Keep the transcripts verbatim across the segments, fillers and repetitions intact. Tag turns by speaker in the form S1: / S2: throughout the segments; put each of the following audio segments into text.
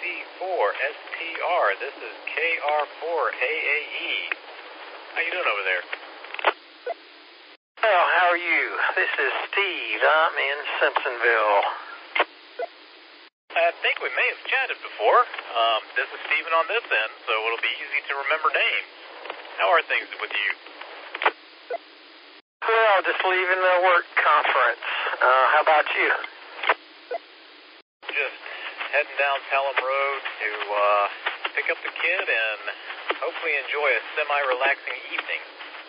S1: four S T R. This is K R four A A E. How you doing over there?
S2: Well, how are you? This is Steve. I'm in Simpsonville.
S1: I think we may have chatted before. Um, this is Steven on this end, so it'll be easy to remember names. How are things with you?
S2: Well, just leaving the work conference. Uh, how about you?
S1: Just heading down Pelham Road to uh, pick up the kid and hopefully enjoy a semi-relaxing evening.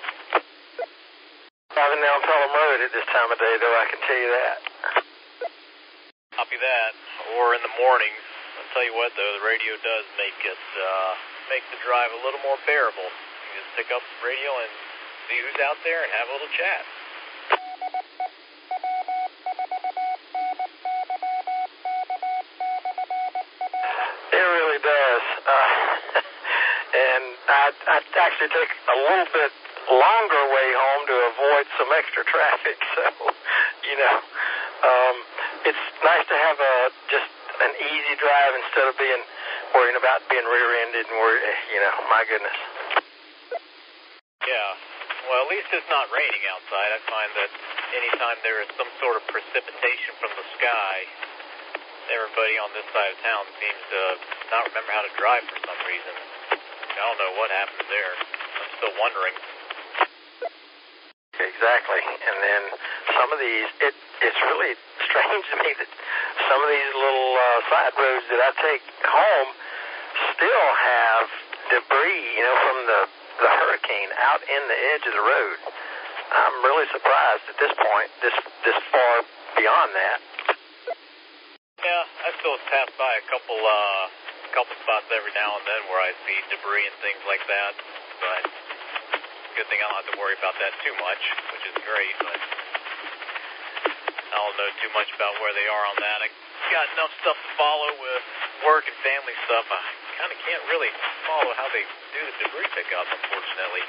S2: Driving down Pelham Road at this time of day, though, I can tell you that.
S1: Copy that. Or in the mornings. I'll tell you what, though, the radio does make it uh, make the drive a little more bearable. You just pick up the radio and see who's out there and have a little chat.
S2: It really does. Uh, and I I actually take a little bit longer way home to avoid some extra traffic. So, you know, um, it's nice to have a just an easy drive instead of being worrying about being rear-ended and worry, you know, my goodness.
S1: Yeah. Well, at least it's not raining outside. I find that anytime there is some sort of precipitation from the sky, everybody on this side of town seems to not remember how to drive for some reason. I don't know what happened there. I'm still wondering.
S2: Exactly. And then some of these, it it's really strange to me that some of these little uh, side roads that I take home still have debris, you know, from the, the hurricane out in the edge of the road. I'm really surprised at this point, this this far beyond that.
S1: Yeah, I still pass by a couple uh, couple spots every now and then where I see debris and things like that, but good thing I don't have to worry about that too much, which is great, but I don't know too much about where they are on that. I got enough stuff to follow with work and family stuff. I kind of can't really follow how they do the debris pickup, unfortunately.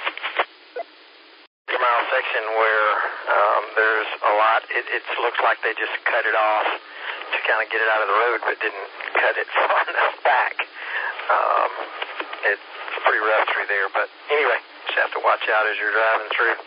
S2: The mile section where um, there's a lot, it, it looks like they just cut it off to kind of get it out of the road, but didn't cut it far enough back. Um, it's pretty rough through there, but anyway, just have to watch out as you're driving through.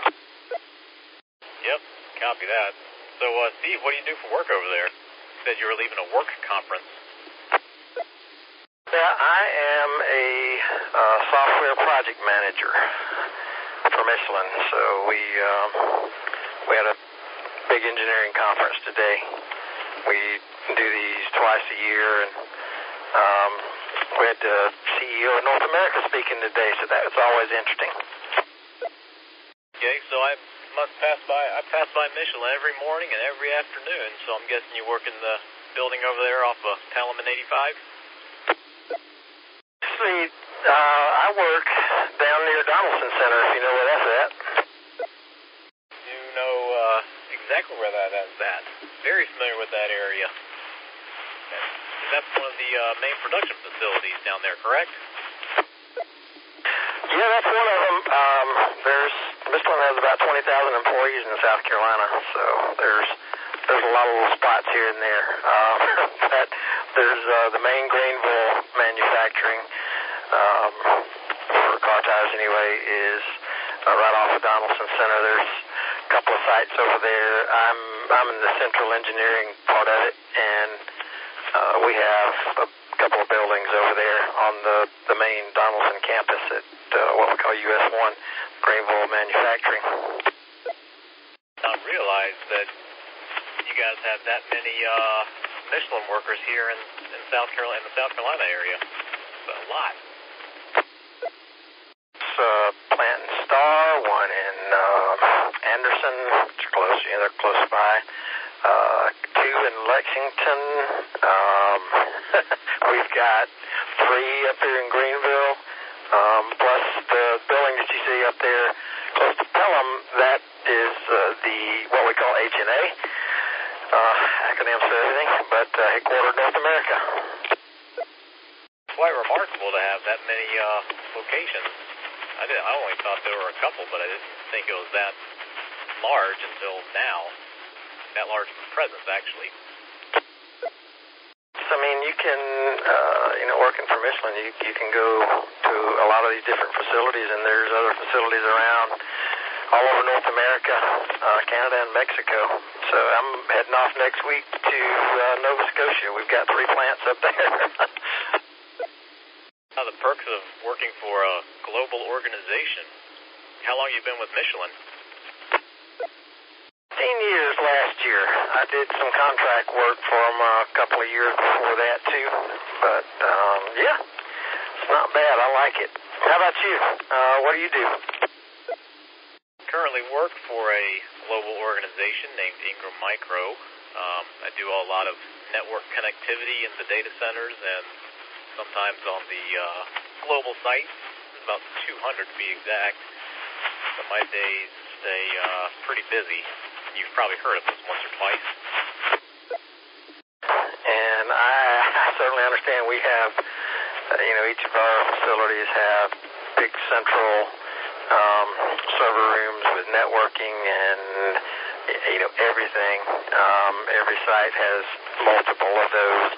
S1: Yep, copy that. So, uh, Steve, what do you do for work over there? You said you were leaving a work conference.
S2: Yeah, I am a uh, software project manager for Michelin. So we um, we had a big engineering conference today. We do these twice a year, and um, we had the C E O of North America speaking today, so that was always interesting.
S1: Okay, so I must pass by, I pass by Michelin every morning and every afternoon, so I'm guessing you work in the building over there off of Pelham and eighty-five?
S2: See, uh, I work down near Donaldson Center, if you know where that's at.
S1: You know uh, exactly where that is at. Very familiar with that area. That's one of the uh, main production facilities down there, correct?
S2: Yeah, that's one of them. Um, there's Michelin has about twenty thousand employees in South Carolina, so there's there's a lot of little spots here and there. Um, but there's uh, the main Greenville manufacturing um, for car tires anyway is uh, right off of Donaldson Center. There's a couple of sites over there. I'm I'm in the central engineering part of it, and uh, we have a couple of buildings over there on the, the main Donaldson campus at uh, what we call U S one, Greenville Manufacturing.
S1: I didn't realize that you guys have that many uh, Michelin workers here in, in South Carolina, in the South Carolina area. It's a lot.
S2: It's uh, Plant and Star, one in uh, Anderson, which are close, you know, they're close by. Uh, two in Lexington. Um, we've got three up here in Greenville, um, plus the building that you see up there close to Pelham. That is uh, the what we call H and A, uh, acronym for everything, but uh, headquartered North America.
S1: Quite remarkable to have that many uh, locations. I did. I only thought there were a couple, but I didn't think it was that large until now. That large presence, actually.
S2: I mean, you can, uh, you know, working for Michelin, you, you can go to a lot of these different facilities, and there's other facilities around all over North America, uh, Canada, and Mexico. So I'm heading off next week to uh, Nova Scotia. We've got three plants up there.
S1: Now, the perks of working for a global organization. How long have you been with Michelin?
S2: fifteen years last year. I did some contract work for them a couple of years before that, too. But, um, yeah, it's not bad. I like it. How about you? Uh, what do you do?
S1: Currently work for a global organization named Ingram Micro. Um, I do a lot of network connectivity in the data centers and sometimes on the uh, global sites, about two hundred to be exact. So my days stay uh, pretty busy. You've probably heard of this once or twice.
S2: And I, I certainly understand we have, uh, you know, each of our facilities have big central um, server rooms with networking and, you know, everything. Um, every site has multiple of those.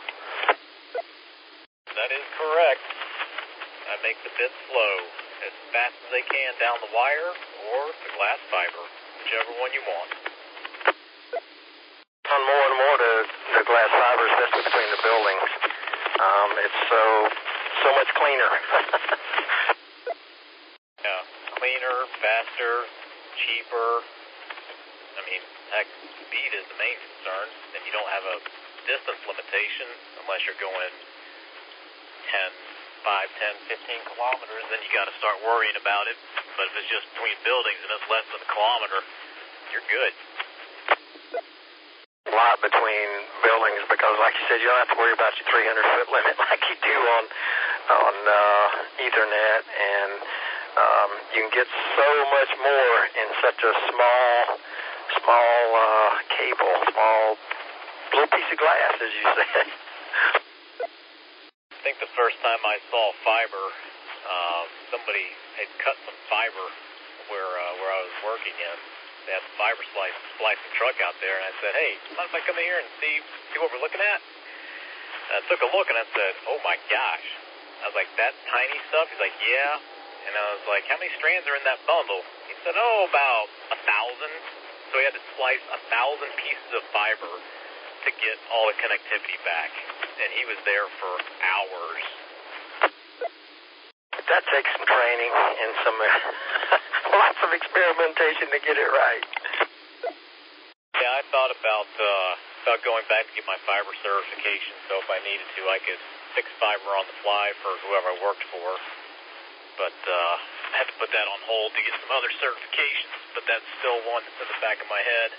S1: That is correct. I make the bits flow as fast as they can down the wire or the glass fiber, whichever one you want.
S2: On more and more to the glass fiber, especially between the buildings. Um, it's so so much cleaner.
S1: Yeah, cleaner, faster, cheaper. I mean, heck, speed is the main concern, and you don't have a distance limitation unless you're going ten, five, ten, fifteen kilometers, then you got to start worrying about it. But if it's just between buildings and it's less than a kilometer, you're good.
S2: A lot between buildings because, like you said, you don't have to worry about your three hundred foot limit like you do on on uh, Ethernet, and um, you can get so much more in such a small, small uh, cable, small little piece of glass, as you said.
S1: I think the first time I saw fiber, uh, somebody had cut some fiber where uh, where I was working in. They had the fiber slice splicing truck out there, and I said, "Hey, mind if I come in here and see see what we're looking at?" And I took a look, and I said, "Oh my gosh!" I was like, "That tiny stuff?" He's like, "Yeah." And I was like, "How many strands are in that bundle?" He said, "Oh, about a thousand." So he had to slice a thousand pieces of fiber to get all the connectivity back, and he was there for hours.
S2: That takes some training and some uh, lots of experimentation to get it right.
S1: Yeah, I thought about uh, about going back to get my fiber certification, so if I needed to, I could fix fiber on the fly for whoever I worked for. But uh, I had to put that on hold to get some other certifications, but that's still one that's in the back of my head.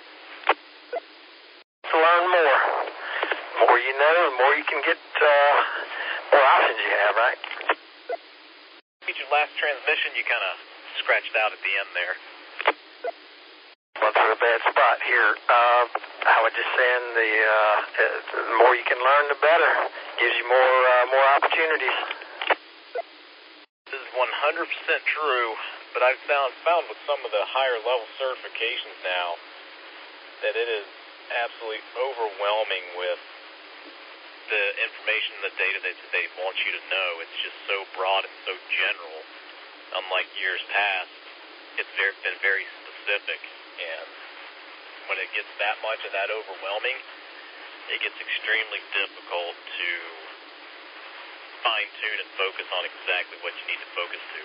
S2: To learn more. The more you know, the more you can get, uh, more options you have, right?
S1: Your last transmission, you kind of scratched out at the end there.
S2: Went through a bad spot here. Uh, I would just saying the, uh, the more you can learn, the better. Gives you more, uh, more opportunities.
S1: This is one hundred percent true, but I've found, found with some of the higher level certifications now that it is absolutely overwhelming with the information, the data that they want you to know. It's just so broad and so general. Unlike years past, it's very, been very specific, and when it gets that much and that overwhelming, it gets extremely difficult to fine-tune and focus on exactly what you need to focus to.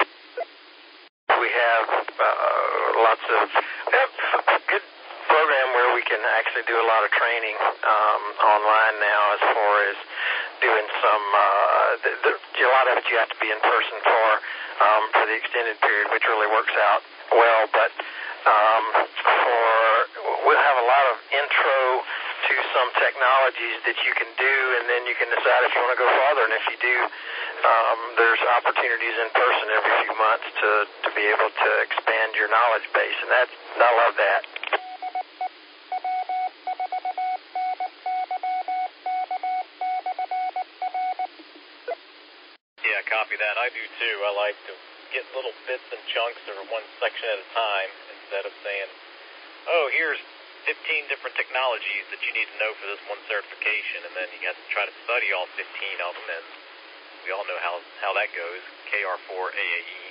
S2: We have uh, lots of we have a good program where we can actually do a lot of training um, online now as far as doing some, uh, the, the, a lot of it you have to be in person for, um, for the extended period, which really works out well, but um, for, we'll have a lot of intro to some technologies that you can do, and then you can decide if you want to go farther, and if you do, um, there's opportunities in person every few months to, to be able to expand your knowledge base, and that's, I love that.
S1: Yeah, copy that. I do too. I like to get little bits and chunks or one section at a time instead of saying, oh, here's fifteen different technologies that you need to know for this one certification, and then you have to try to study all fifteen of them, and we all know how, how that goes. K R four A A E.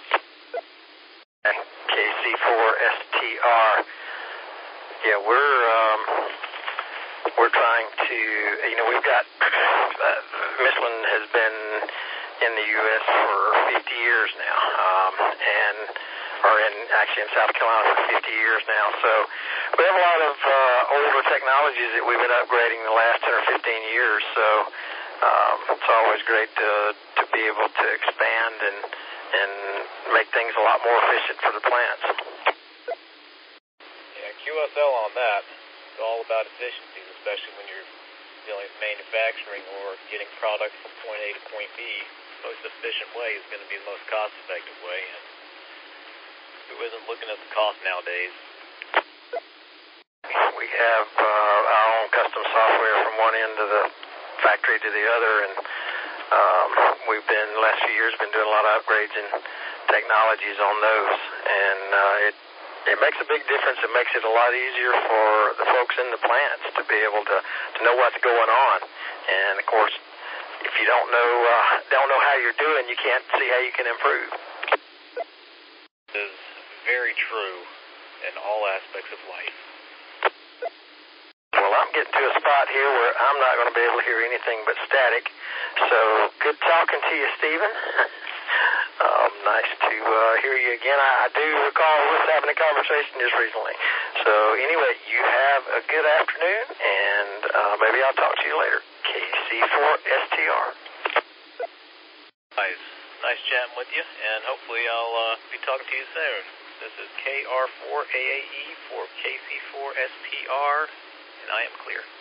S2: K C four S T R. Yeah, we're um, we're trying to, you know, we've got, uh, Michelin has been in the U S for fifty years now, um, and, or in, actually in South Carolina for fifty years now, so we have a lot of uh, older technologies that we've been upgrading the last ten or fifteen years, so um, it's always great to, to be able to expand and, and make things a lot more efficient for the plants.
S1: Yeah, Q S L on that. It's all about efficiencies, especially when you're dealing with manufacturing or getting products from point A to point B. The most efficient way is going to be the most cost-effective way, and who isn't looking at the cost nowadays?
S2: We have uh, our own custom software from one end of the factory to the other, and um, we've been, the last few years, been doing a lot of upgrades and technologies on those, and uh, it it makes a big difference. It makes it a lot easier for the folks in the plants to be able to, to know what's going on, and of course, if you don't know uh, don't know how you're doing, you can't see how you can improve.
S1: It is very true in all aspects of life.
S2: Well, I'm getting to a spot here where I'm not going to be able to hear anything but static. So, good talking to you, Stephen. um, nice to uh, hear you again. I, I do recall us having a conversation just recently. So, anyway, you have a good afternoon, and uh, maybe I'll talk to you later. K C four S T R.
S1: Nice. Nice chatting with you, and hopefully I'll uh, be talking to you soon. This is K R four A A E for K C four S P R, and I am clear.